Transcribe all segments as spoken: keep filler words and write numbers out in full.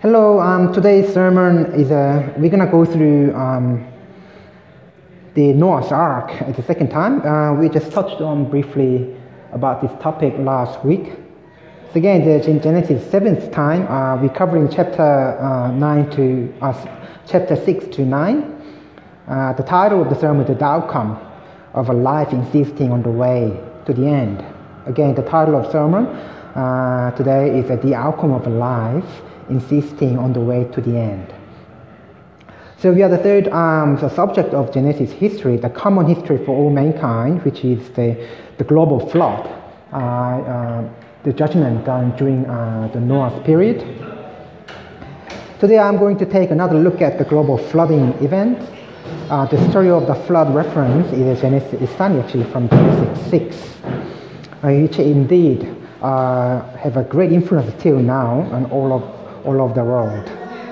Hello, um, today's sermon is uh, we're going to go through um, the Noah's Ark at the second time. Uh, we just touched on briefly about this topic last week. So again, the Genesis seventh time, uh, we're covering chapter uh, nine to uh, chapter six to nine. Uh, the title of the sermon is The Outcome of a Life Insisting on the Way to the End. Again, the title of sermon uh, today is uh, The Outcome of a Life Insisting on the Way to the End. So we are the third um, the subject of Genesis history, the common history for all mankind, which is the, the global flood, uh, uh, the judgment done during uh, the Noah's period. Today I'm going to take another look at the global flooding event. Uh, the story of the flood reference is Genesis, is starting actually from Genesis six, uh, which indeed uh, have a great influence till now on all of all of the world.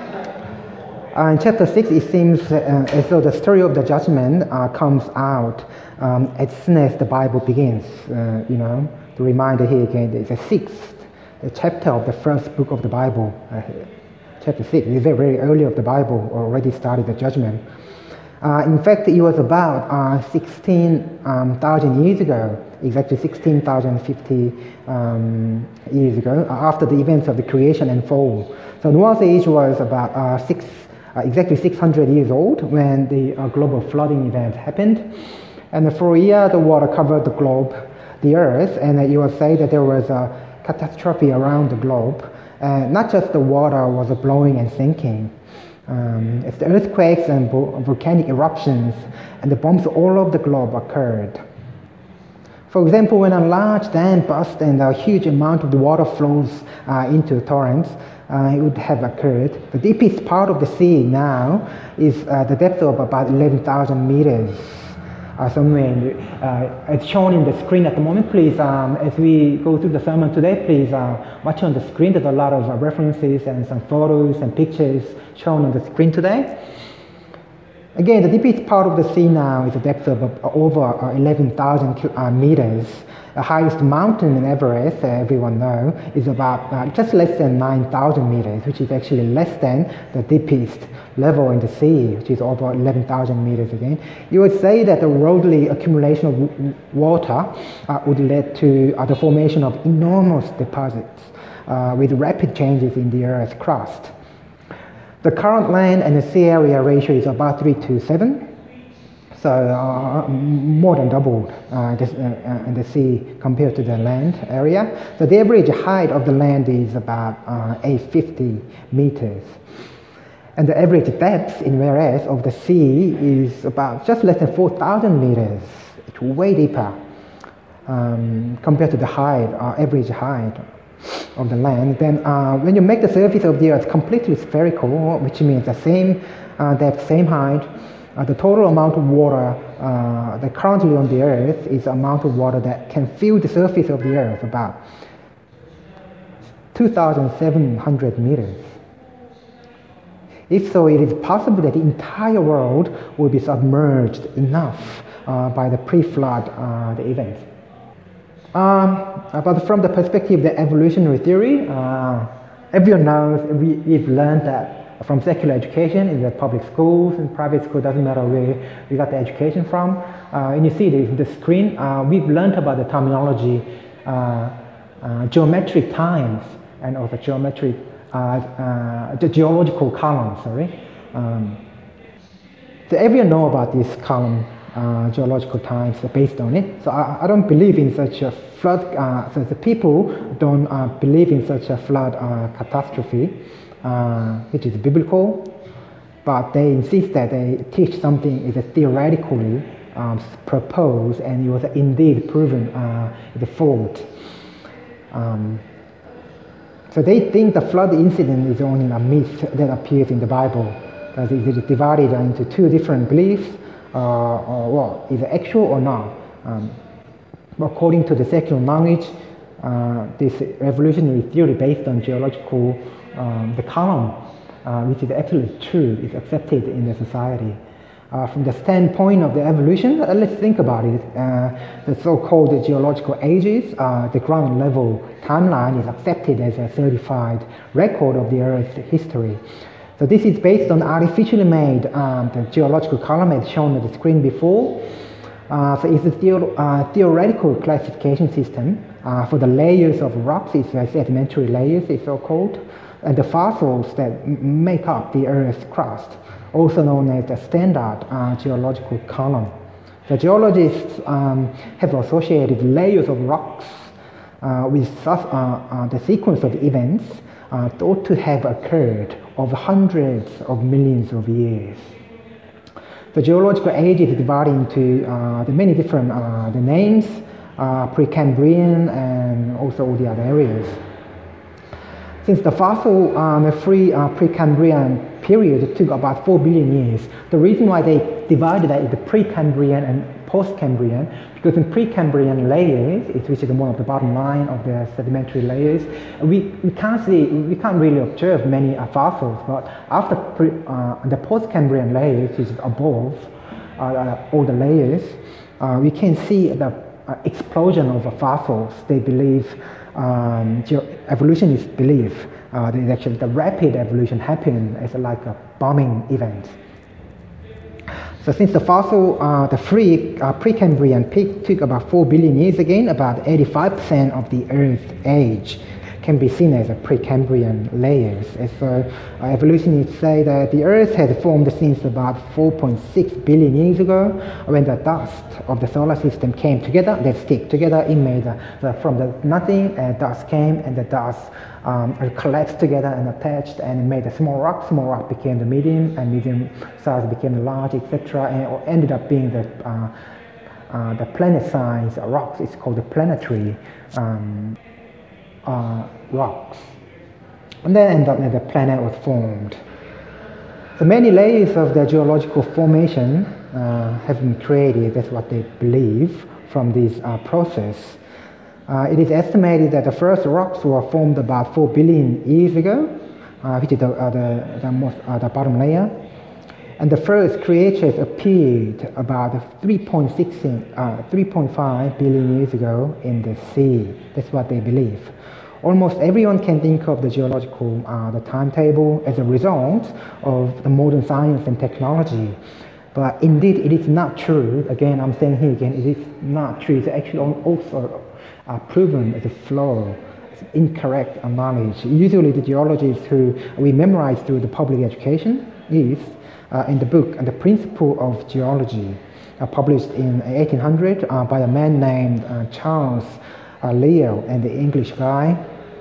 Uh, in chapter six, it seems uh, as though the story of the judgment uh, comes out um, as soon as the Bible begins. Uh, you know, the reminder here again, it's the sixth the chapter of the first book of the Bible. Uh, chapter six, it's very, very early of the Bible, already started the judgment. Uh, in fact, it was about uh, sixteen thousand years ago, exactly sixteen thousand fifty um, years ago, uh, after the events of the creation and fall. So Noah's age was about uh, six, uh, exactly six hundred years old when the uh, global flooding event happened. And for a year, the water covered the globe, the earth, and uh, you will say that there was a catastrophe around the globe. Uh, not just the water was blowing and sinking. Um, as the earthquakes and vo- volcanic eruptions and the bombs all over the globe occurred. For example, when a large dam burst and a huge amount of the water flows uh, into torrents, uh, it would have occurred. The deepest part of the sea now is uh, the depth of about eleven thousand meters. Uh, somewhere in the, uh, it's shown in the screen at the moment. Please, um, as we go through the sermon today, please uh, watch on the screen. There's a lot of uh, references and some photos and pictures shown on the screen today. Again, the deepest part of the sea now is a depth of uh, over uh, eleven thousand uh, meters. The highest mountain in Everest, uh, everyone knows, is about uh, just less than nine thousand meters, which is actually less than the deepest level in the sea, which is over eleven thousand meters again. You would say that the worldly accumulation of w- water uh, would lead to uh, the formation of enormous deposits uh, with rapid changes in the Earth's crust. The current land and the sea area ratio is about three to seven. So uh, more than doubled uh, this, uh, uh, the sea compared to the land area. So the average height of the land is about uh, eight hundred fifty meters. And the average depth in whereas of the sea is about just less than four thousand meters. It's way deeper um, compared to the height, uh, average height of the land. Then uh, when you make the surface of the earth completely spherical, which means the same uh, depth, same height, Uh, the total amount of water uh, that currently on the earth is the amount of water that can fill the surface of the earth, about two thousand seven hundred meters. If so, it is possible that the entire world will be submerged enough uh, by the pre-flood uh, the events. Um, but from the perspective of the evolutionary theory, uh, everyone knows, we, we've learned that from secular education in the public schools and private school, doesn't matter where we got the education from. Uh, and you see the, the screen, uh, we've learned about the terminology uh, uh, geometric times and also geometric, uh, uh, the geological column, sorry. Um, so everyone know about this column, uh, geological times based on it. So I, I don't believe in such a flood, uh, so the people don't uh, believe in such a flood uh, catastrophe. Uh, which is biblical, but they insist that they teach something is theoretically um, proposed and it was indeed proven uh, the fault. Um, so they think the flood incident is only a myth that appears in the Bible, because it is divided into two different beliefs, uh, or well, is it actual or not. Um, according to the secular knowledge, uh, this evolutionary theory based on geological Um, the column, uh, which is actually true, is accepted in the society. Uh, from the standpoint of the evolution, uh, let's think about it. Uh, the so-called geological ages, uh, the ground level timeline is accepted as a certified record of the Earth's history. So this is based on artificially made um, the geological column as shown on the screen before. Uh, so it's a theo uh, theoretical classification system uh, for the layers of rocks. It's uh, sedimentary layers, it's so-called, and the fossils that make up the Earth's crust, also known as the standard uh, geological column. The geologists um, have associated layers of rocks uh, with uh, uh, the sequence of events uh, thought to have occurred over hundreds of millions of years. The geological age is divided into uh, the many different uh, the names, uh, Precambrian and also all the other areas. Since the fossil um, the free uh, Precambrian period took about four billion years, the reason why they divided that into Precambrian and Postcambrian, because in Precambrian layers, which is one of the bottom line of the sedimentary layers, we, we can't see, we can't really observe many uh, fossils, but after pre, uh, the Postcambrian layers, which is above uh, all the layers, uh, we can see the uh, explosion of uh, fossils. They believe, um, evolutionists believe, uh, that actually the rapid evolution happened as like a bombing event. So since the fossil, uh, the free uh, Precambrian peak took about four billion years again, about eighty-five percent of the Earth's age can be seen as a Precambrian layers. And so uh, evolutionists say that the Earth has formed since about four point six billion years ago, when the dust of the solar system came together, they stick together, it made the, the, from the nothing, uh, dust came, and the dust um, collapsed together and attached, and it made a small rock. Small rock became the medium, and medium size became the large, et cetera, and it ended up being the uh, uh, the planet-sized rocks. It's called the planetary um, uh, rocks. And then ended up the planet was formed. So many layers of the geological formation uh, have been created. That's what they believe from this uh, process. Uh, it is estimated that the first rocks were formed about four billion years ago, uh, which is the, uh, the, the, most, uh, the bottom layer. And the first creatures appeared about three point six, uh, three point five billion years ago in the sea. That's what they believe. Almost everyone can think of the geological uh, the timetable as a result of the modern science and technology. But indeed, it is not true. Again, I'm saying here again, it is not true. It's actually also uh, proven as a flaw, as incorrect knowledge. Usually the geologists who we memorize through the public education is uh, in the book The Principle of Geology, uh, published in eighteen hundred uh, by a man named uh, Charles uh, Lyell, and the English guy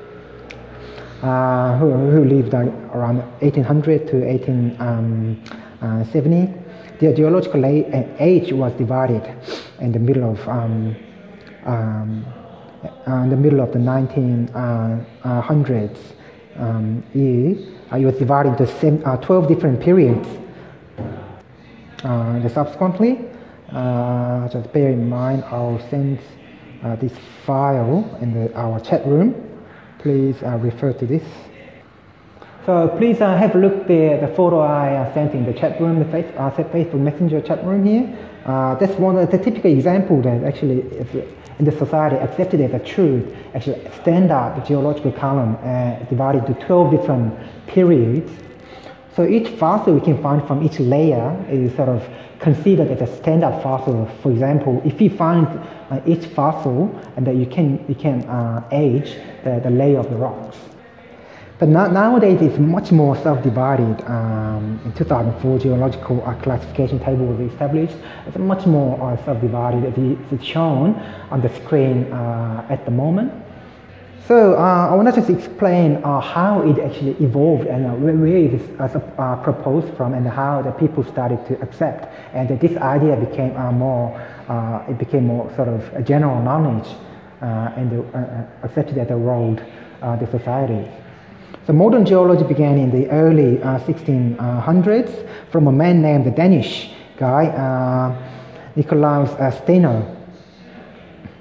uh, who, who lived uh, around eighteen hundred to eighteen seventy. The geological age was divided in the middle of um, um, uh, in the middle of the nineteen hundreds um, years. Uh, it was divided into seven, uh, twelve different periods. Uh, subsequently, uh, just bear in mind, I'll send uh, this file in the, our chat room. Please uh, refer to this. So please uh, have a look at the, the photo I uh, sent in the chat room, the face, uh, Facebook Messenger chat room here. Uh, that's one of the typical example that actually in the society accepted as a truth, actually standard geological column uh, divided into twelve different periods. So each fossil we can find from each layer is sort of considered as a standard fossil. For example, if you find uh, each fossil, and that you can you can uh, age the, the layer of the rocks. But now, nowadays it's much more self-divided. Um, in two thousand four, geological uh, classification table was established. It's much more uh, self-divided as it's shown on the screen uh, at the moment. So uh, I want to just explain uh, how it actually evolved and uh, where it is uh, uh, proposed from, and how the people started to accept, and that this idea became uh, more, uh, it became more sort of a general knowledge uh, and the, uh, accepted as a role uh, the society. So modern geology began in the early uh, sixteen hundreds from a man named the Danish guy, uh, Nicolaus uh, Steno.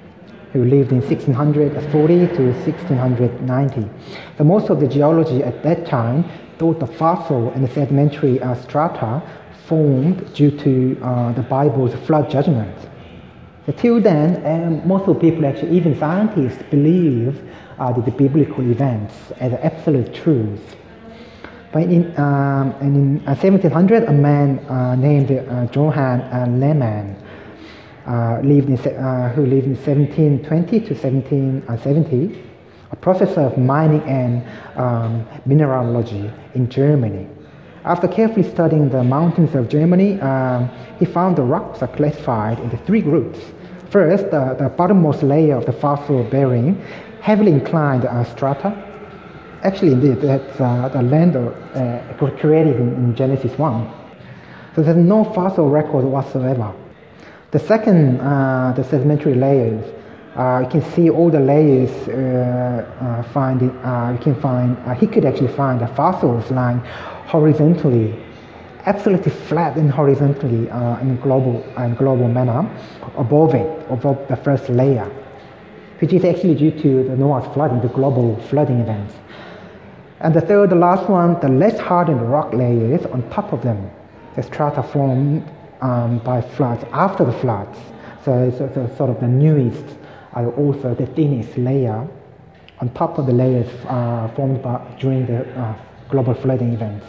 who lived in sixteen forty to sixteen ninety. So most of the geology at that time thought the fossil and the sedimentary uh, strata formed due to uh, the Bible's flood judgment. So till then, um, most of the people, actually even scientists, believe uh, the, the biblical events as absolute truth. But in, um, in uh, seventeen hundred, a man uh, named uh, Johann uh, Lehmann uh, lived in, uh, who lived in seventeen twenty to seventeen seventy, a professor of mining and um, mineralogy in Germany. After carefully studying the mountains of Germany, um, he found the rocks are classified into three groups. First, uh, the bottommost layer of the fossil-bearing, heavily inclined uh, strata. Actually, indeed, that's uh, the land uh, created in, in Genesis one. So there's no fossil record whatsoever. The second, uh, the sedimentary layers, uh, you can see all the layers. Uh, uh, finding, uh, you can find. Uh, he could actually find the fossils lying horizontally, absolutely flat and horizontally uh, in global in global manner above it, above the first layer, which is actually due to the Noah's flooding, the global flooding events. And the third, the last one, the less hardened rock layers on top of them, the strata formed um, by floods after the floods. So it's so, so sort of the newest, are also the thinnest layer on top of the layers uh, formed by, during the uh, global flooding events.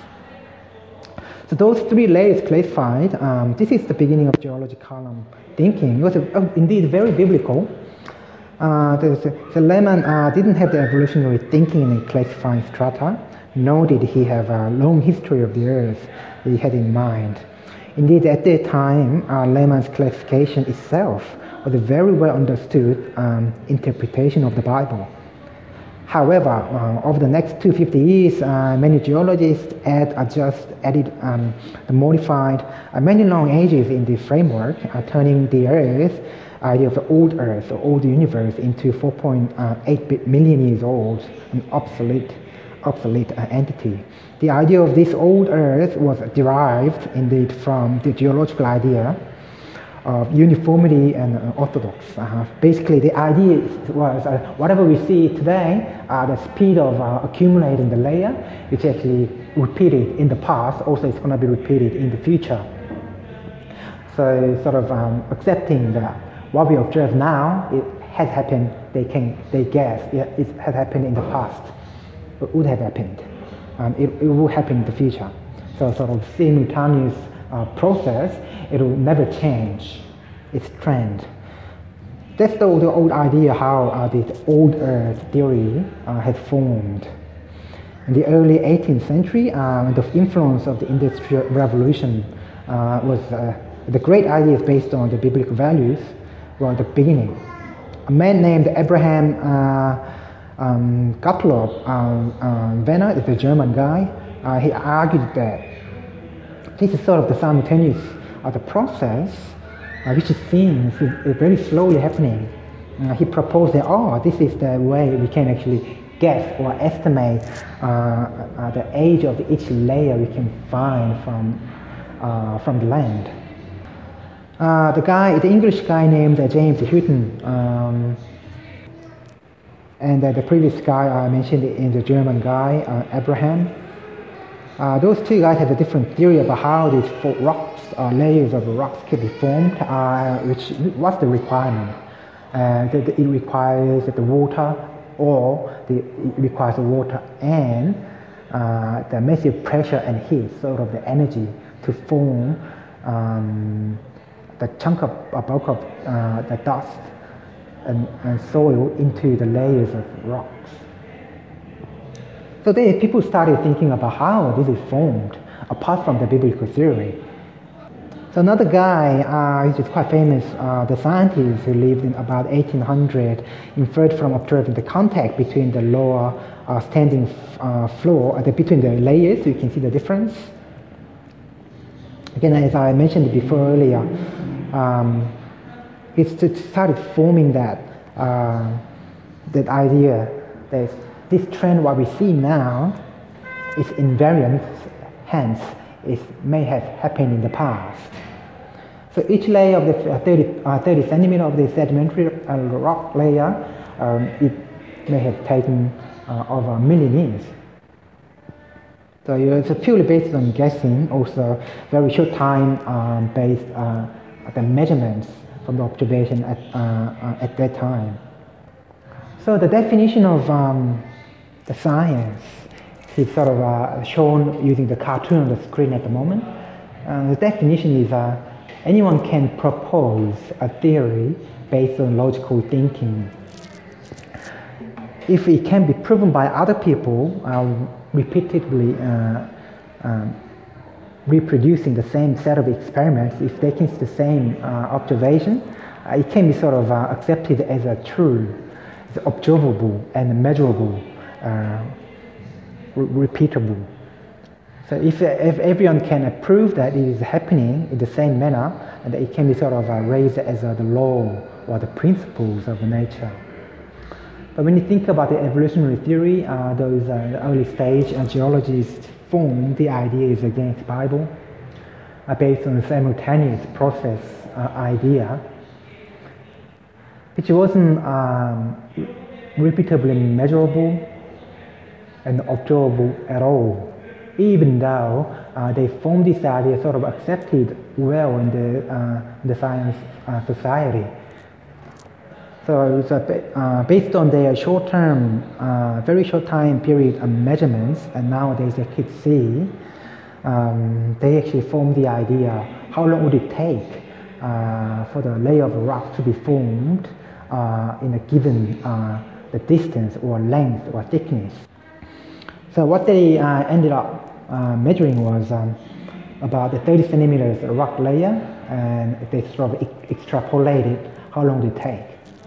So those three layers classified, um, this is the beginning of geological thinking. It was uh, indeed very biblical. Uh, the, the Lehmann uh, didn't have the evolutionary thinking in classifying strata, nor did he have a long history of the Earth that he had in mind. Indeed, at that time, uh, Lehmann's classification itself was a very well understood um, interpretation of the Bible. However, uh, over the next two hundred fifty years, uh, many geologists add, adjust, added, um, modified uh, many long ages in the framework, uh, turning the Earth, idea of the old Earth, or old universe, into four point eight million years old, an obsolete, obsolete uh, entity. The idea of this old Earth was derived indeed from the geological idea of uniformity and uh, orthodox. Uh, basically, the idea was uh, whatever we see today, uh, the speed of uh, accumulating the layer, which actually repeated in the past, also is going to be repeated in the future. So, sort of um, accepting that what we observe now, it has happened. They can, they guess it, it has happened in the past. It would have happened. Um, it, it will happen in the future. So, sort of simultaneous uh, process. It will never change its trend. That's the, the old idea how uh, this old Earth theory uh, had formed. In the early eighteenth century, uh, the influence of the Industrial Revolution uh, was uh, the great ideas based on the biblical values were the beginning. A man named Abraham uh, um, Gottlob um, um, Werner is a German guy. Uh, he argued that this is sort of the simultaneous of the process, uh, which seems is very slowly happening. Uh, he proposed that, oh, this is the way we can actually guess or estimate uh, uh, the age of each layer we can find from uh, from the land. Uh, the guy, the English guy named uh, James Hutton, um, and uh, the previous guy I mentioned in the German guy, uh, Abraham. Uh, those two guys had a different theory about how these rocks, uh, layers of rocks can be formed, uh, which what's the requirement. Uh, that it requires the water, or the, it requires the water and uh, the massive pressure and heat, sort of the energy to form um, the chunk of a bulk of uh, the dust and, and soil into the layers of rocks. So then people started thinking about how this is formed, apart from the biblical theory. So another guy, uh, which is quite famous, uh, the scientist who lived in about eighteen hundred, inferred from observing the contact between the lower uh, standing uh, floor, uh, the, between the layers, so you can see the difference. Again, as I mentioned before earlier, um, he started forming that, uh, that idea that this trend, what we see now, is invariant, hence it may have happened in the past. So So each layer of the thirty, uh, thirty centimeter of the sedimentary uh, rock layer, um, it may have taken uh, over a million years. So it's purely based on guessing, also very short time um, based uh, the measurements from the observation at, uh, uh, at that time. So the definition of um, the science is sort of uh, shown using the cartoon on the screen at the moment. Uh, the definition is uh, anyone can propose a theory based on logical thinking. If it can be proven by other people uh, repeatedly uh, um, reproducing the same set of experiments, if they can see the same uh, observation, uh, it can be sort of uh, accepted as a true, as observable and measurable, uh, re- repeatable. So if, if everyone can prove that it is happening in the same manner, and it can be sort of uh, raised as uh, the law or the principles of nature. But when you think about the evolutionary theory, uh, those uh, early stage uh, geologists formed the ideas against the Bible uh, based on the simultaneous process uh, idea, which wasn't um, repeatably measurable and observable at all, even though uh, they formed this idea sort of accepted well in the, uh, the science uh, society. So, so uh, based on their short-term, uh, very short time period of measurements, and nowadays they could see, um, they actually formed the idea, how long would it take uh, for the layer of rock to be formed uh, in a given uh, the distance or length or thickness. So what they uh, ended up uh, measuring was um, about the thirty centimeters rock layer, and they sort of e- extrapolated how long it would take.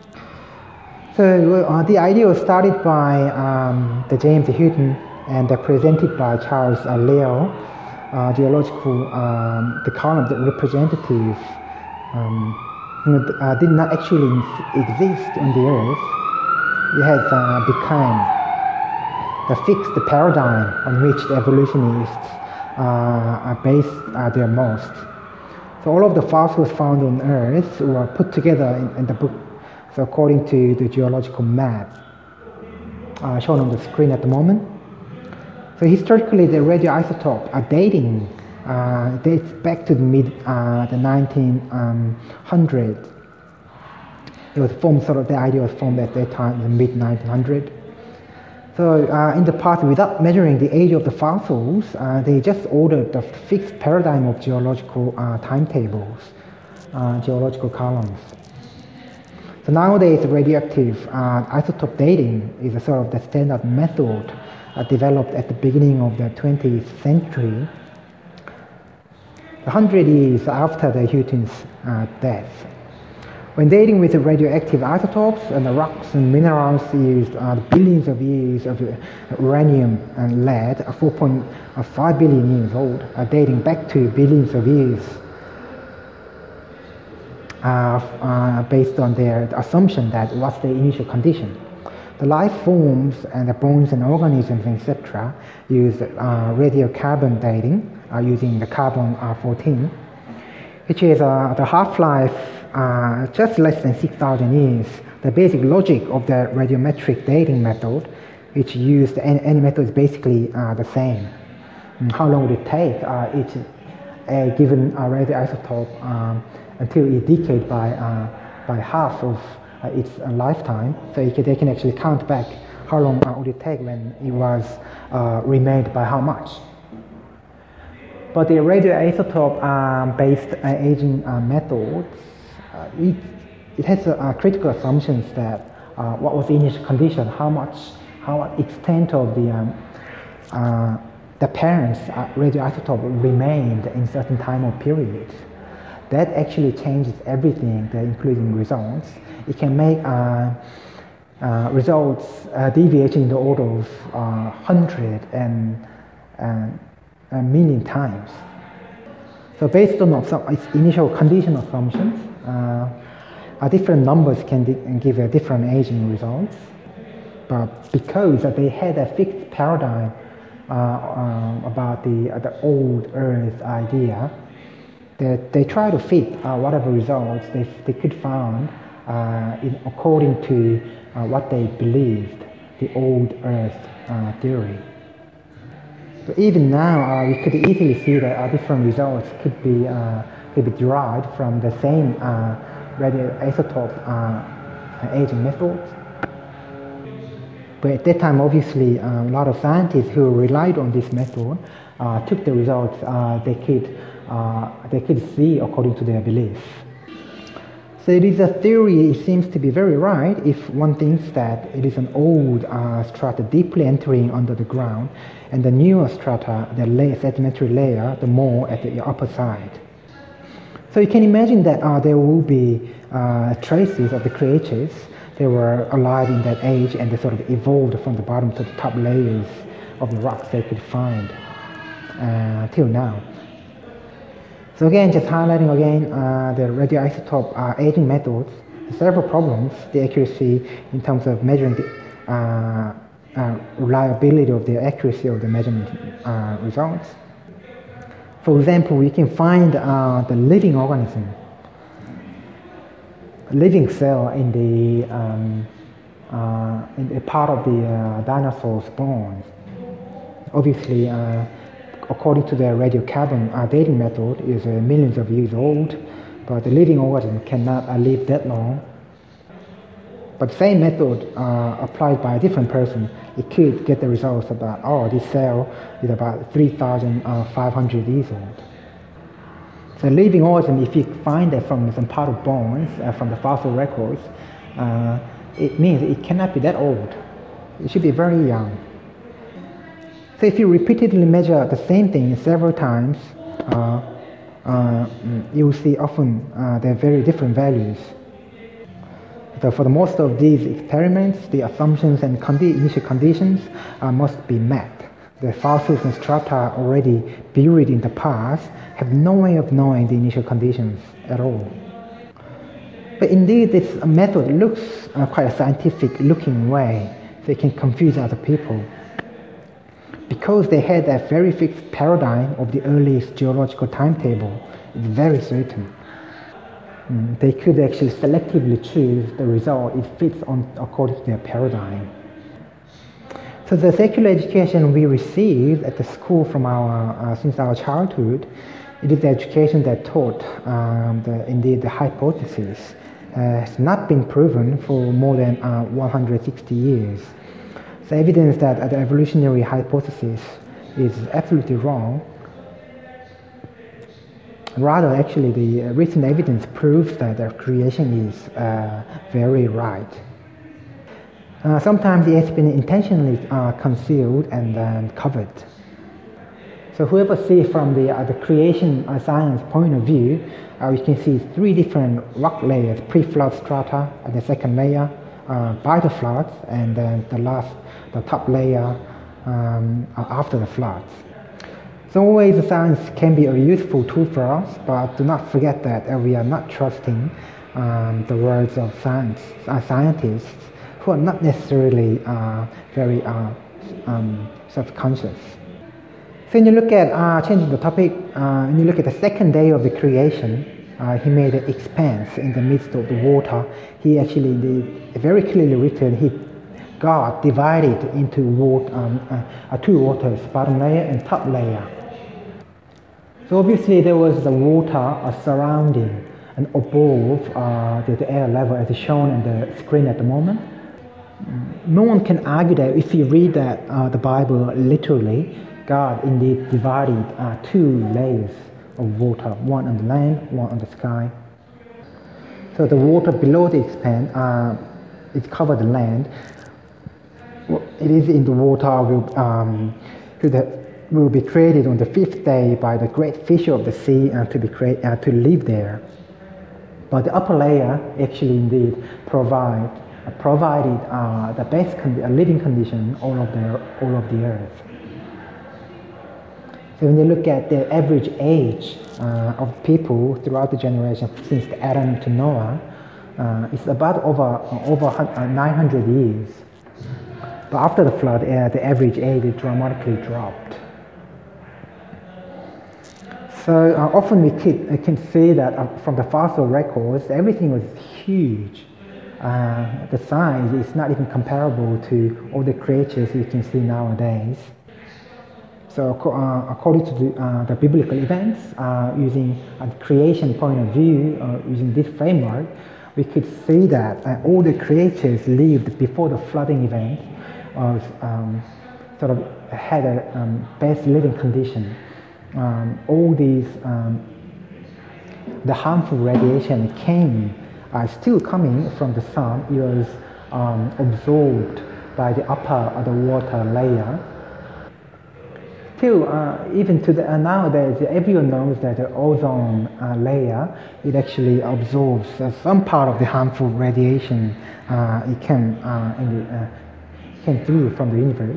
So uh, the idea was started by um, the James Hutton and uh, presented by Charles uh, Lyell, uh, geological, um, the column, the representative, um, you know, uh, did not actually exist on the Earth. It has uh, become the fixed paradigm on which the evolutionists uh, are based uh, their most. So all of the fossils found on Earth were put together in, in the book. So according to the geological map uh, shown on the screen at the moment. So historically, the radioisotope uh, dating uh, dates back to the mid uh, the nineteen hundreds. It was formed, sort of the idea was formed at that time, the mid nineteen hundreds. So uh, in the past, without measuring the age of the fossils, uh, they just ordered the fixed paradigm of geological uh, timetables, uh, geological columns. So nowadays, radioactive uh, isotope dating is a sort of the standard method uh, developed at the beginning of the twentieth century, a hundred years after the Hutton's uh, death. When dating with the radioactive isotopes and the rocks and minerals used uh, billions of years of uranium and lead, four point five billion years old, uh, dating back to billions of years. Uh, uh, based on their assumption that what's the initial condition. The life forms and the bones and organisms, et cetera, use uh, radiocarbon dating uh, using the carbon fourteen, which is uh, the half-life uh, just less than six thousand years. The basic logic of the radiometric dating method, which used any, any method, is basically uh, the same. And how long would it take uh, each a given uh, radioisotope um, until it decayed by uh, by half of uh, its uh, lifetime, so it can, they can actually count back how long uh, would it take when it was uh, remained by how much. But the radioisotope um, based uh, aging uh, methods, uh, it, it has uh, critical assumptions that uh, what was the initial condition, how much, how extent of the um, uh, the parents' uh, radioisotope remained in certain time or period. That actually changes everything, the including results. It can make uh, uh, results uh, deviating in the order of uh, hundred and uh, a million times. So based on some its initial condition assumptions, uh, uh, different numbers can di- give a different aging results. But because uh, they had a fixed paradigm uh, um, about the uh, the old Earth idea, They, they try to fit uh, whatever results they, they could find uh, in, according to uh, what they believed, the old Earth uh, theory. So even now, uh, we could easily see that uh, different results could be, uh, could be derived from the same uh, radioisotope uh, aging methods. But at that time, obviously, uh, a lot of scientists who relied on this method uh, took the results uh, they could uh, they could see according to their belief. So it is a theory. It seems to be very right if one thinks that it is an old uh, strata deeply entering under the ground, and the newer strata, the layer, sedimentary layer, the more at the upper side. So you can imagine that uh, there will be uh, traces of the creatures. They were alive in that age, and they sort of evolved from the bottom to the top layers of the rocks they could find uh, till now. So again, just highlighting again uh, the radioisotope uh, aging methods, several problems, the accuracy in terms of measuring the uh, uh, reliability of the accuracy of the measurement uh, results. For example, we can find uh, the living organism, living cell in the um, uh, in a part of the uh, dinosaur's bones. Obviously, uh, according to the radiocarbon uh, dating method, is uh, millions of years old, but the living organism cannot uh, live that long. But the same method uh, applied by a different person, it could get the results about, oh, this cell is about three thousand five hundred years old. So living organism, if you find that from some part of bones, uh, from the fossil records, uh, it means it cannot be that old. It should be very young. So if you repeatedly measure the same thing several times, uh, uh, you will see often uh, they're very different values. So for the most of these experiments, the assumptions and condi- initial conditions uh, must be met. The fossils and strata already buried in the past have no way of knowing the initial conditions at all. But indeed, this method looks uh, quite a scientific looking way, so it can confuse other people. Because they had that very fixed paradigm of the earliest geological timetable, it's very certain. Mm, they could actually selectively choose the result it fits on according to their paradigm. So the secular education we received at the school from our uh, since our childhood, it is the education that taught um, the, indeed the hypothesis uh, has not been proven for more than uh, one hundred sixty years. So evidence that uh, the evolutionary hypothesis is absolutely wrong. Rather, actually, the uh, recent evidence proves that the creation is uh, very right. Uh, sometimes it has been intentionally uh, concealed and um, covered. So whoever sees from the, uh, the creation uh, science point of view, uh, we can see three different rock layers: pre-flood strata, and the second layer, uh, by the floods, and then the last, the top layer um, after the floods. So always the science can be a useful tool for us, but do not forget that uh, we are not trusting um, the words of science, uh, scientists who are not necessarily uh, very uh, um, self-conscious. So when you look at, uh, changing the topic, uh, when you look at the second day of the creation, uh, he made an expanse in the midst of the water. He actually, did, very clearly written, he, God divided into water, um, uh, two waters, bottom layer and top layer. So obviously there was the water uh, surrounding and above uh, the, the air level as shown on the screen at the moment. No one can argue that if you read that uh, the Bible literally, God indeed divided uh, two layers of water, one on the land, one on the sky. So the water below the expanse, uh, it covered the land. It is in the water will, um, to the, will be created on the fifth day by the great fish of the sea and to be create, uh, to live there. But the upper layer actually indeed provide uh, provided uh, the best con- uh, living condition all of the all of the earth. So when you look at the average age uh, of people throughout the generation since Adam to Noah, uh, it's about over uh, over uh, nine hundred years. But after the flood, uh, the average age dramatically dropped. So uh, often we can, can see that uh, from the fossil records, everything was huge. Uh, the size is not even comparable to all the creatures you can see nowadays. So uh, according to the, uh, the biblical events, uh, using a creation point of view, uh, using this framework, we could see that uh, all the creatures lived before the flooding event, was um, sort of had a um, best living condition. Um, all these, um, the harmful radiation came, uh, still coming from the sun. It was um, absorbed by the upper of the water layer. Still, uh, even to the, uh, nowadays, everyone knows that the ozone uh, layer, it actually absorbs uh, some part of the harmful radiation uh, it came, uh, in the, uh, came through from the universe.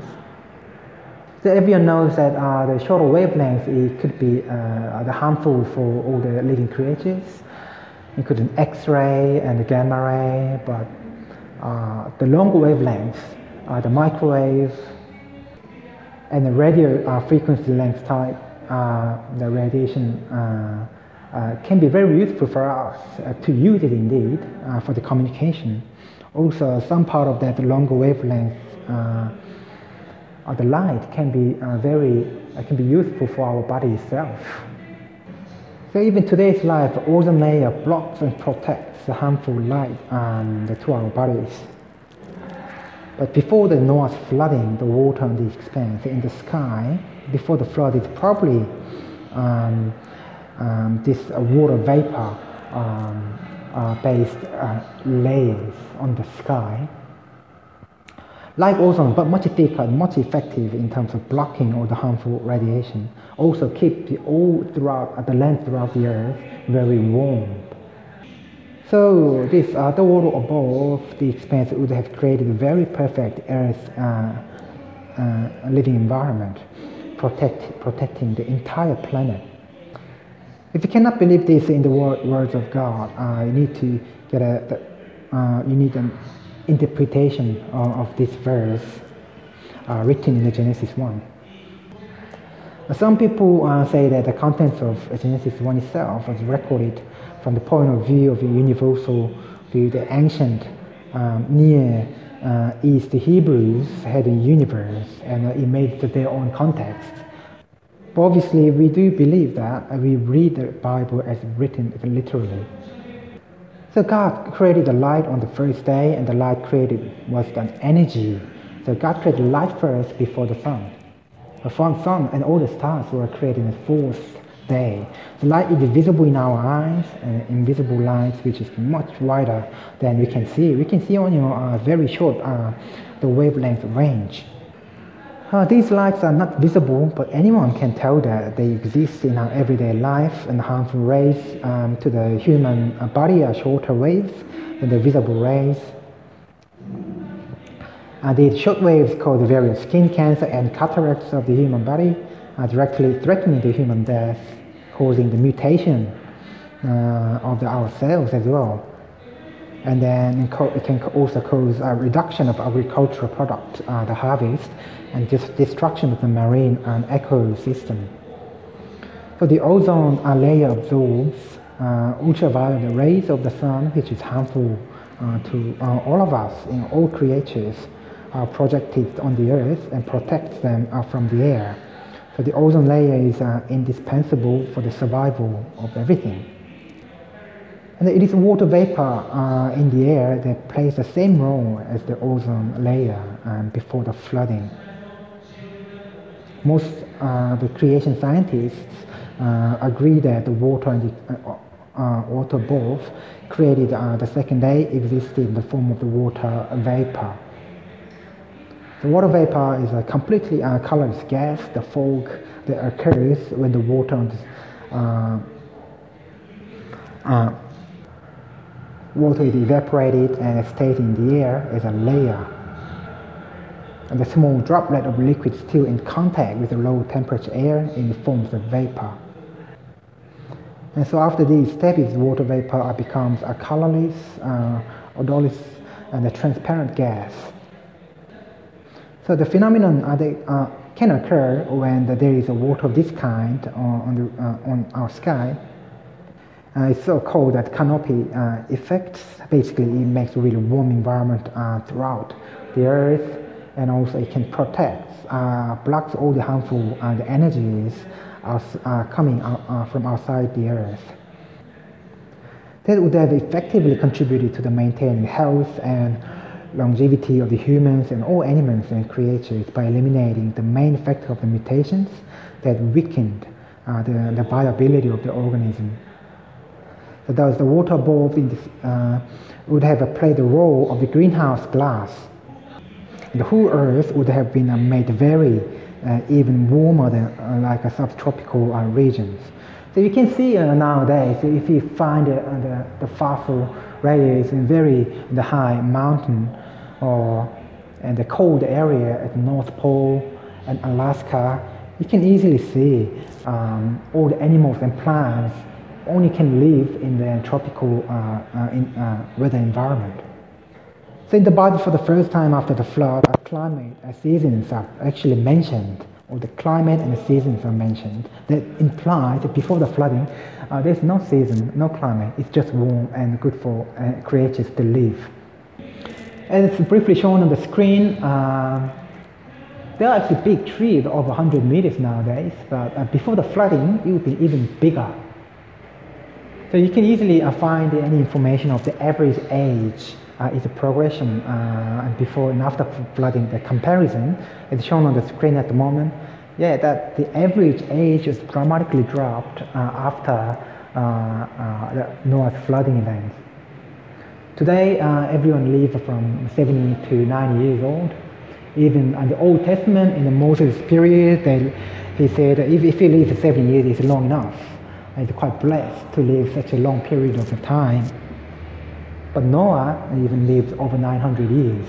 So everyone knows that uh, the shorter wavelength, it could be uh, the harmful for all the living creatures, including X-ray and the gamma ray, but uh, the longer wavelengths, uh, the microwave, and the radio uh, frequency length type, uh, the radiation uh, uh, can be very useful for us uh, to use it indeed uh, for the communication. Also, some part of that longer wavelength uh, of the light can be uh, very uh, can be useful for our body itself. So even today's life, the ozone layer blocks and protects the harmful light um, to our bodies. But before the Noah's flooding, the water on the expanse in the sky, before the flood, it's probably um, um, this uh, water vapor um, uh, based uh, layers on the sky. Like ozone, but much thicker, much effective in terms of blocking all the harmful radiation. Also keep the all throughout uh, the land throughout the earth very warm. So this uh, the water above the expanse would have created a very perfect Earth uh, uh, living environment, protect, protecting the entire planet. If you cannot believe this in the word, words of God, uh, you need to get a uh, you need an interpretation of, of this verse uh, written in the Genesis one. Some people uh, say that the contents of Genesis one itself was recorded from the point of view of the universal view. The ancient um, Near uh, East Hebrews had a universe, and uh, it made their own context. But obviously, we do believe that uh, we read the Bible as written literally. So God created the light on the first day, and the light created was an energy. So God created light first before the sun. The sun and all the stars were created in the fourth day. The light is visible in our eyes, and invisible light, which is much wider than we can see. We can see on your uh, very short uh, the wavelength range. Uh, these lights are not visible, but anyone can tell that they exist in our everyday life, and harmful rays um, to the human body are shorter waves than the visible rays. Uh, these short waves cause the various skin cancer and cataracts of the human body, are directly threatening the human death, causing the mutation uh, of the, our cells as well. And then it can also cause a reduction of agricultural product, uh, the harvest, and just destruction of the marine and ecosystem. So the ozone uh, layer absorbs uh, ultraviolet rays of the sun, which is harmful uh, to uh, all of us, you know, all creatures are projected on the earth and protects them uh, from the air. So the ozone layer is uh, indispensable for the survival of everything. And it is water vapor uh, in the air that plays the same role as the ozone layer um, before the flooding. Most uh, the creation scientists uh, agree that the water and the uh, uh, water above created uh, the second day existed in the form of the water vapor. The water vapor is a completely uh, colorless gas, the fog that occurs when the water uh, uh, water is evaporated and stays in the air as a layer. And the small droplet of liquid still in contact with the low temperature air in the forms of vapor. And so after these steps, water vapor becomes a colorless, uh, odorless, and a transparent gas. So the phenomenon uh, they, uh, can occur when there is a water of this kind on, on, the, uh, on our sky. Uh, it's so called that canopy uh, effect. Basically, it makes a really warm environment uh, throughout the Earth, and also it can protect, uh, blocks all the harmful uh, the energies are, uh, coming out, uh, from outside the Earth. That would have effectively contributed to the maintaining health and longevity of the humans and all animals and creatures by eliminating the main factor of the mutations that weakened uh, the, the viability of the organism. So thus the water above in this, uh, would have played the role of the greenhouse gas. The whole Earth would have been uh, made very uh, even warmer than uh, like a subtropical uh, regions. So you can see uh, nowadays, if you find uh, the, the fossil radius in very the high mountain or in the cold area at the North Pole and Alaska, you can easily see um, all the animals and plants only can live in the tropical uh, uh, in, uh, weather environment. So in the Bible, for the first time after the flood, a climate, a seasons are actually mentioned, or the climate and the seasons are mentioned. That implies that before the flooding, uh, there's no season, no climate. It's just warm and good for uh, creatures to live. As it's briefly shown on the screen, uh, there are actually big trees over one hundred meters nowadays, but uh, before the flooding, it would be even bigger. So you can easily uh, find any information of the average age. Uh, is a progression uh, before and after flooding. The comparison is shown on the screen at the moment. Yeah, that the average age is dramatically dropped uh, after uh, uh, the Noah's flooding events. Today, uh, everyone lives from seventy to ninety years old. Even in the Old Testament, in the Moses period, they, he said if, if you live for seventy years, it's long enough. It's quite blessed to live such a long period of time. But Noah even lived over nine hundred years.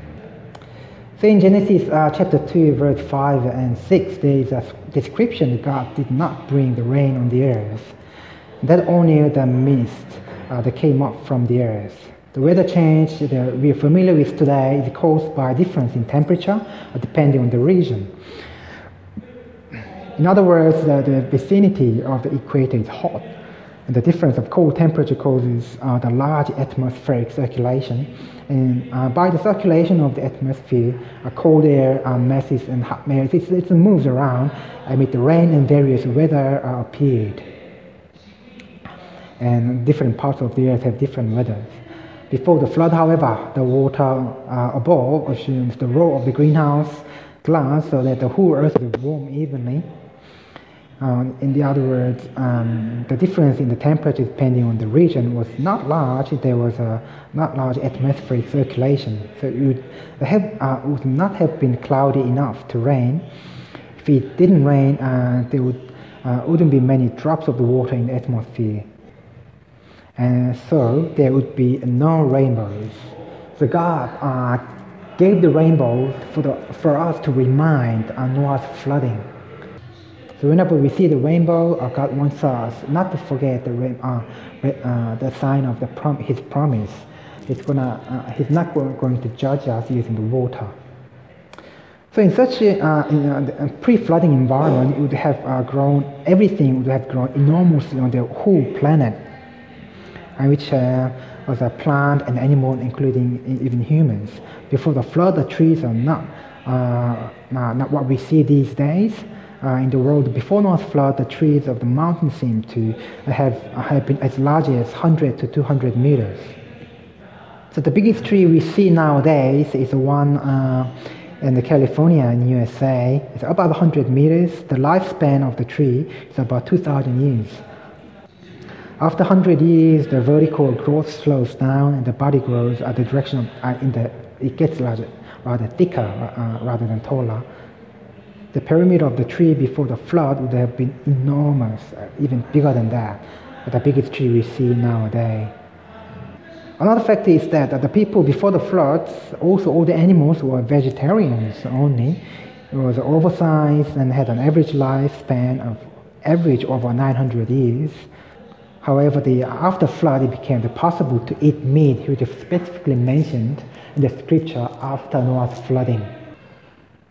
So in Genesis uh, chapter two, verse five and six, there is a description that God did not bring the rain on the earth, that only the mist uh, that came up from the earth. The weather change that we are familiar with today is caused by a difference in temperature uh, depending on the region. In other words, the, the vicinity of the equator is hot. And the difference of cold temperature causes uh, the large atmospheric circulation. And uh, by the circulation of the atmosphere, uh, cold air, uh, masses and hot air, it, it moves around amid the rain and various weather uh, appeared. And different parts of the earth have different weathers. Before the flood, however, the water uh, above assumes the role of the greenhouse glass so that the whole earth is warm evenly. Um, in the other words, um, the difference in the temperature depending on the region was not large. There was a not large atmospheric circulation, so it would, have, uh, would not have been cloudy enough to rain. If it didn't rain, uh, there would, uh, wouldn't be many drops of the water in the atmosphere, and so there would be no rainbows. So God uh, gave the rainbows for, the, for us to remind uh, Noah's flooding. So whenever we see the rainbow, uh, God wants us not to forget the uh, uh, the sign of the prom- His promise. He's gonna, uh, He's not go- going to judge us using the water. So in such a, uh, in a pre-flooding environment, it would have uh, grown. Everything would have grown enormously on the whole planet, and which uh, was a plant and animal, including even humans. Before the flood, the trees are not uh, not what we see these days. Uh, in the world before Noah's flood, the trees of the mountain seem to have, have been as large as one hundred to two hundred meters. So the biggest tree we see nowadays is the one uh, in the California in U S A. It's about one hundred meters. The lifespan of the tree is about two thousand years. After one hundred years, the vertical growth slows down and the body grows at the direction of, uh, in the, it gets larger, rather thicker uh, rather than taller. The perimeter of the tree before the flood would have been enormous, uh, even bigger than that, the biggest tree we see nowadays. Another factor is that uh, the people before the floods, also all the animals were vegetarians only. It was oversized and had an average lifespan of average over nine hundred years. However, the, after flood, it became possible to eat meat, which is specifically mentioned in the scripture after Noah's flooding.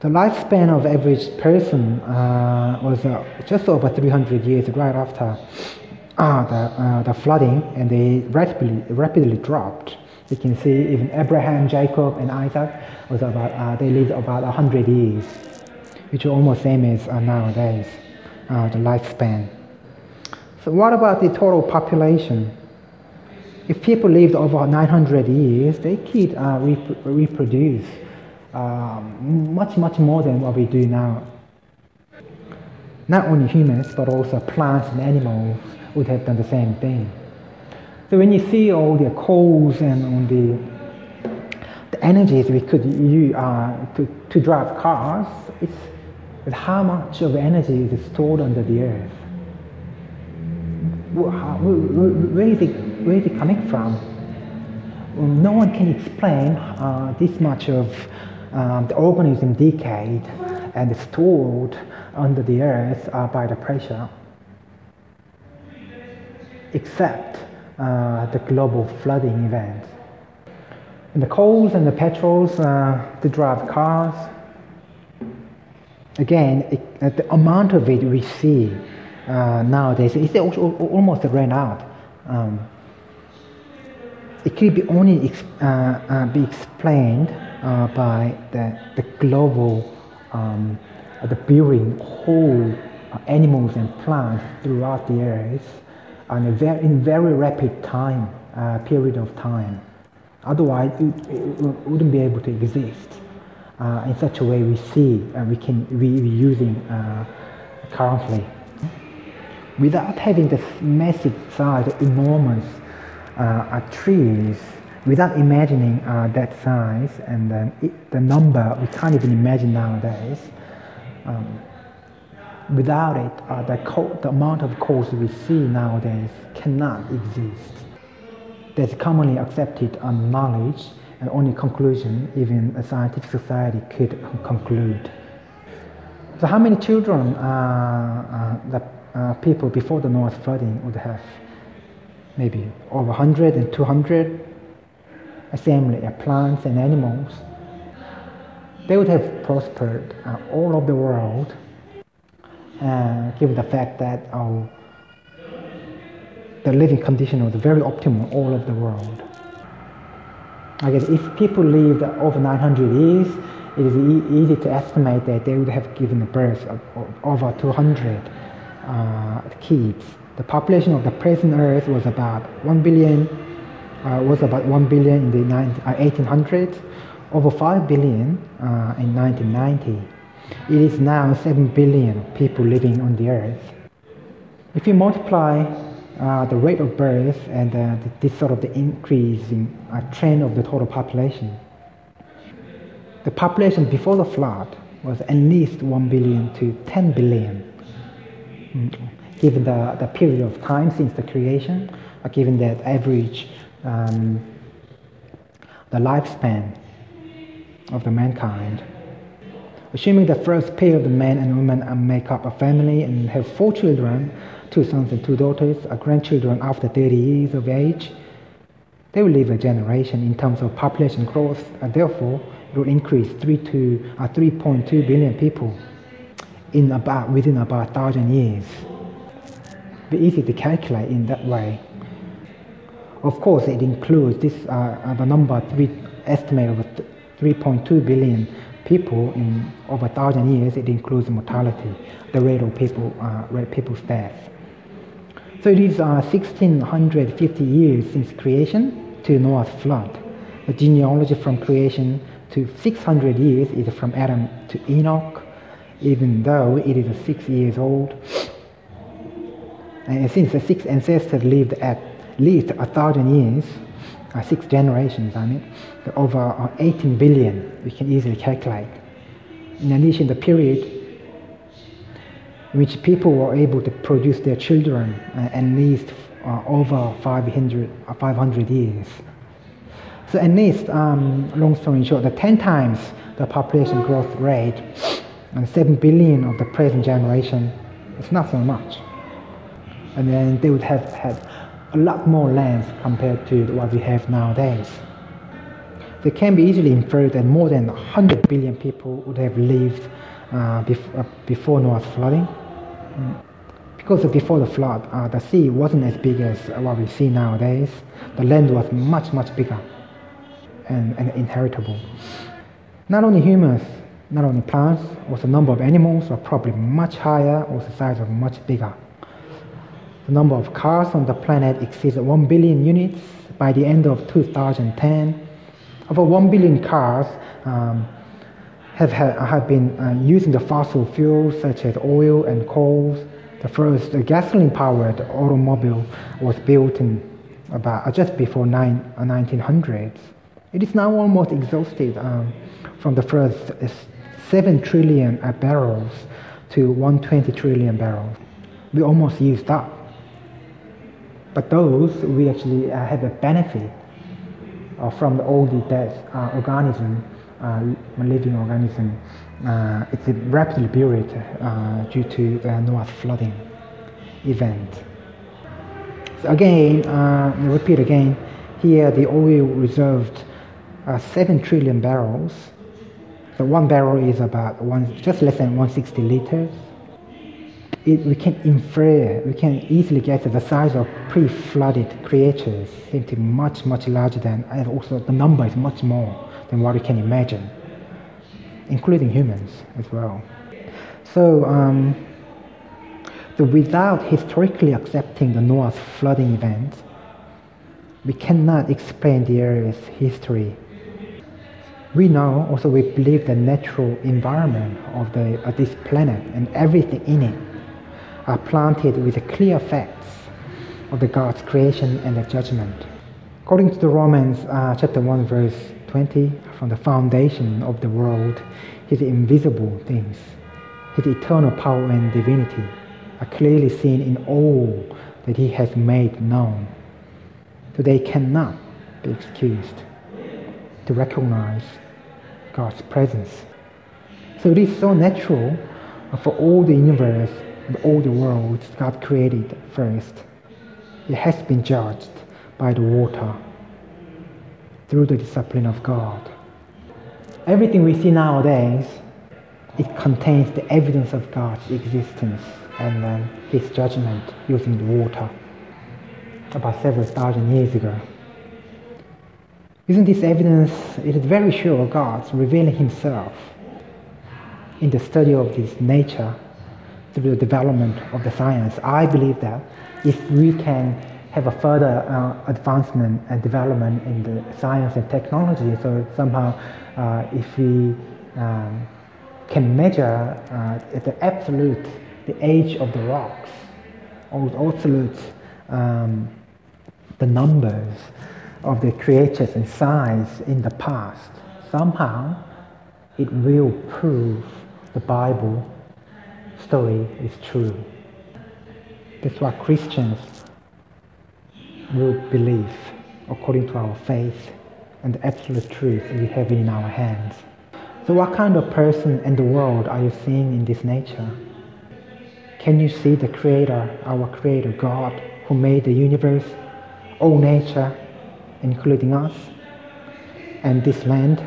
The lifespan of average person uh, was uh, just over three hundred years right after uh, the, uh, the flooding, and they rapidly, rapidly dropped. You can see even Abraham, Jacob, and Isaac was about uh, they lived about one hundred years, which is almost same as uh, nowadays, uh, the lifespan. So what about the total population? If people lived over nine hundred years, they could uh, rep- reproduce um, much, much more than what we do now. Not only humans, but also plants and animals would have done the same thing. So when you see all the coals and all the, the energies we could use uh, to, to drive cars, it's, it's how much of energy is stored under the earth. Where is it, where is it coming from? Well, no one can explain uh, this much of um, the organism decayed and stored under the earth uh, by the pressure, except uh, the global flooding event. And the coals and the petrols uh, to drive cars, again, it, uh, the amount of it we see uh, nowadays, it's almost ran out. Um, it could be only ex- uh, uh, be explained uh, by the, the global um, the building whole uh, animals and plants throughout the earth in a very, in very rapid time uh, period of time. Otherwise, it, it wouldn't be able to exist uh, in such a way we see uh, we can we we using uh, currently. Without having this massive size, enormous uh, uh, trees, without imagining uh, that size and then it, the number we can't even imagine nowadays. Um, without it, uh, the, co- the amount of coals we see nowadays cannot exist. That's commonly accepted uh, knowledge and only conclusion even a scientific society could conclude. So how many children uh, uh, the uh, people before the North flooding would have? Maybe over one hundred and two hundred, assembly of plants and animals. They would have prospered uh, all over the world, uh, given the fact that uh, the living condition was very optimal all over the world. I guess if people lived over nine hundred years, it is e- easy to estimate that they would have given birth of, of over two hundred uh, kids. The population of the present Earth was about one billion, uh, was about one billion in the nineteen, uh, eighteen hundreds, over five billion uh, in nineteen ninety. It is now seven billion people living on the Earth. If you multiply uh, the rate of birth and uh, this sort of the increasing uh, trend of the total population, the population before the flood was at least one billion to ten billion. Mm. Given the, the period of time since the creation, uh, given that average um, the lifespan of the mankind. Assuming the first pair of the man and woman uh, make up a family and have four children, two sons and two daughters, uh, grandchildren after thirty years of age, they will live a generation in terms of population growth, and therefore it will increase three to uh, three point two billion people in about within about a thousand years. Be easy to calculate in that way. Of course, it includes this uh, the number three estimate of three point two billion people in over a thousand years. It includes mortality, the rate of people, uh, rate people's death. So it is uh, sixteen fifty years since creation to Noah's flood. The genealogy from creation to six hundred years is from Adam to Enoch, even though it is six years old. And since the six ancestors lived at least a thousand years, uh, six generations, I mean, over uh, eighteen billion, we can easily calculate. In addition, the period in which people were able to produce their children uh, at least uh, over five hundred, uh, five hundred years. So at least, um, long story short, the ten times the population growth rate and seven billion of the present generation is not so much. And then they would have had a lot more land compared to what we have nowadays. They can be easily inferred that more than one hundred billion people would have lived uh, bef- uh, before Noah's flooding. Mm. Because before the flood, uh, the sea wasn't as big as what we see nowadays. The land was much, much bigger and, and inheritable. Not only humans, not only plants, also the number of animals were probably much higher, also the size was much bigger. The number of cars on the planet exceeded one billion units by the end of two thousand ten. Over one billion cars um, have, have been uh, using the fossil fuels such as oil and coal. The first gasoline-powered automobile was built in about uh, just before nine, uh, nineteen hundreds. It is now almost exhausted um, from the first uh, seven trillion uh, barrels to one hundred twenty trillion barrels. We almost used up. But those, we actually uh, have a benefit uh, from the all the dead uh, organism, uh, living organism. Uh, it's rapidly buried uh, due to the Noah's flooding event. So again, uh, I repeat again, here the oil reserved uh, seven trillion barrels. So one barrel is about one, just less than one hundred sixty liters. It, we can infer, we can easily get the size of pre-flooded creatures seem to be much, much larger than, and also the number is much more than what we can imagine, including humans as well. So, um, so without historically accepting the Noah's flooding event, we cannot explain the area's history. We know, also we believe the natural environment of, the, of this planet and everything in it are planted with the clear facts of the God's creation and the judgment. According to the Romans uh, chapter one verse twenty, from the foundation of the world, his invisible things, his eternal power and divinity are clearly seen in all that he has made known. So they cannot be excused to recognize God's presence. So it is so natural for all the universe, all the worlds God created first. It has been judged by the water through the discipline of God. Everything we see nowadays, it contains the evidence of God's existence and then his judgment using the water about several thousand years ago. Using this evidence, it is very sure God's revealing himself in the study of this nature through the development of the science. I believe that if we can have a further uh, advancement and development in the science and technology, so somehow uh, if we um, can measure uh, the absolute, the age of the rocks, or absolute um, the numbers of the creatures and size in the past, somehow it will prove the Bible story is true. That's what Christians will believe according to our faith and the absolute truth we have in our hands. So what kind of person and the world are you seeing in this nature? Can you see the Creator, our Creator God, who made the universe, all nature, including us, and this land?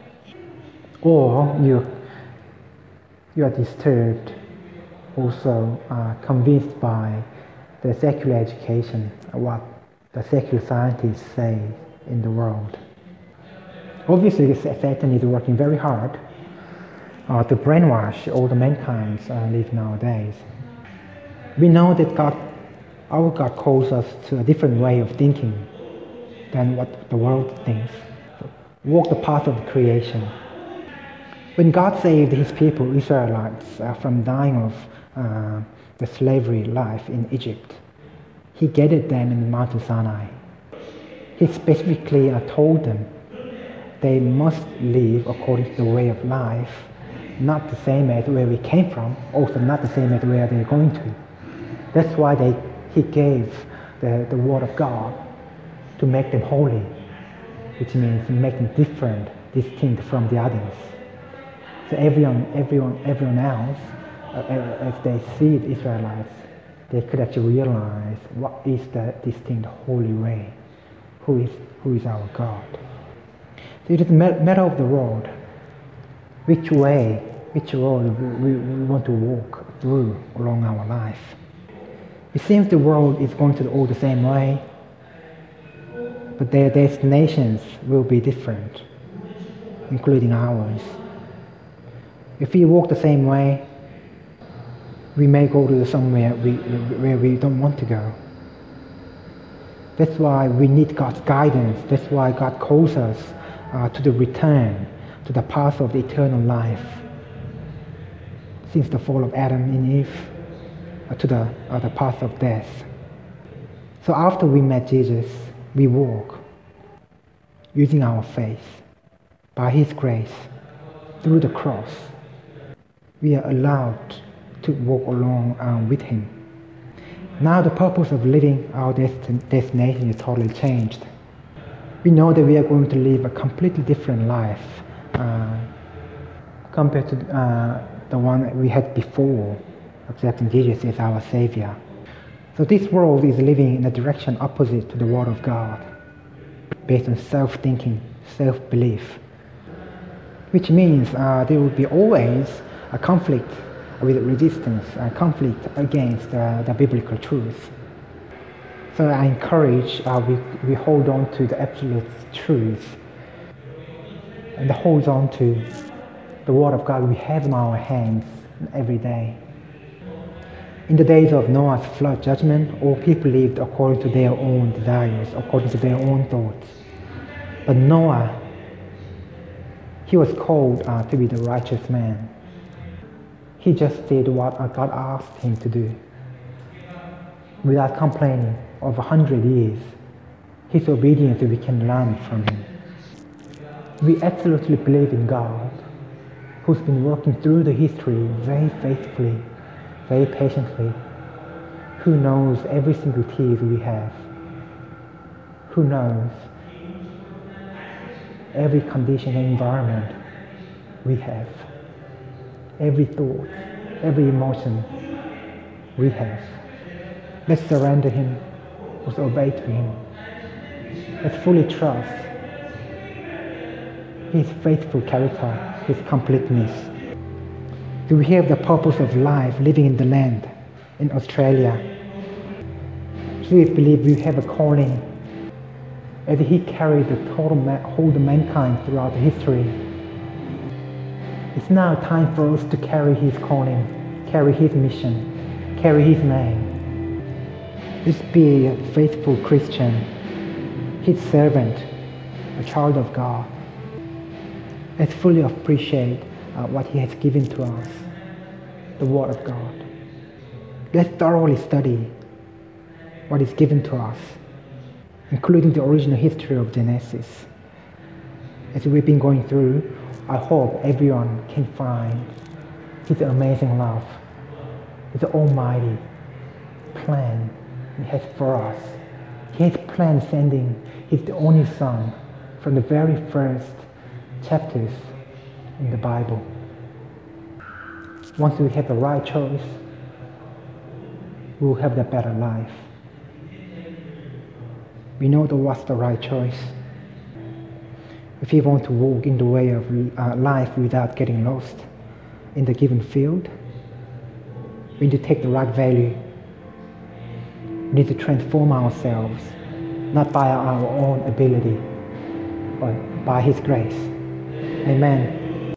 Or you, you are disturbed, also uh, convinced by the secular education, what the secular scientists say in the world. Obviously, Satan is working very hard uh, to brainwash all the mankind uh, live nowadays. We know that God, our God calls us to a different way of thinking than what the world thinks. So, walk the path of creation. When God saved his people, Israelites, uh, from dying of uh, the slavery life in Egypt, he gathered them in Mount Sinai. He specifically uh, told them they must live according to the way of life, not the same as where we came from, also not the same as where they're going to. That's why they, he gave the, the word of God to make them holy, which means make them different, distinct from the others. So everyone, everyone, everyone else, uh, as they see the Israelites, they could actually realize what is the distinct holy way, who is who is our God. It is a matter of the road. Which way, which road we, we want to walk through along our life. It seems the world is going to all the same way, but their destinations will be different, including ours. If we walk the same way, we may go to somewhere we, where we don't want to go. That's why we need God's guidance. That's why God calls us uh, to the return, to the path of the eternal life. Since the fall of Adam and Eve, uh, to the, uh, the path of death. So after we met Jesus, we walk using our faith, by His grace, through the cross. We are allowed to walk along um, with Him. Now the purpose of living our dest- destination is totally changed. We know that we are going to live a completely different life uh, compared to uh, the one we had before accepting Jesus as our Savior. So this world is living in a direction opposite to the Word of God, based on self-thinking, self-belief, which means uh, there will be always a conflict with resistance, a conflict against uh, the biblical truth. So I encourage uh, we, we hold on to the absolute truth and hold on to the Word of God we have in our hands every day. In the days of Noah's flood judgment, all people lived according to their own desires, according to their own thoughts. But Noah, he was called uh, to be the righteous man. He just did what God asked him to do. Without complaining, over a hundred years, his obedience we can learn from him. We absolutely believe in God, who's been working through the history very faithfully, very patiently, who knows every single tear we have, who knows every condition and environment we have, every thought, every emotion we have. Let's surrender Him, let's obey to Him. Let's fully trust His faithful character, His completeness. Do we have the purpose of life living in the land, in Australia? Do we believe we have a calling as He carried the total ma- whole of mankind throughout history? It's now time for us to carry His calling, carry His mission, carry His name. Let's be a faithful Christian, His servant, a child of God. Let's fully appreciate uh, what He has given to us, the Word of God. Let's thoroughly study what is given to us, including the original history of Genesis. As we've been going through, I hope everyone can find His amazing love, His almighty plan He has for us. He has planned sending His only Son from the very first chapters in the Bible. Once we have the right choice, we will have the better life. We know that what's the right choice. If we want to walk in the way of uh, life without getting lost in the given field, we need to take the right value. We need to transform ourselves, not by our own ability, but by His grace. Amen.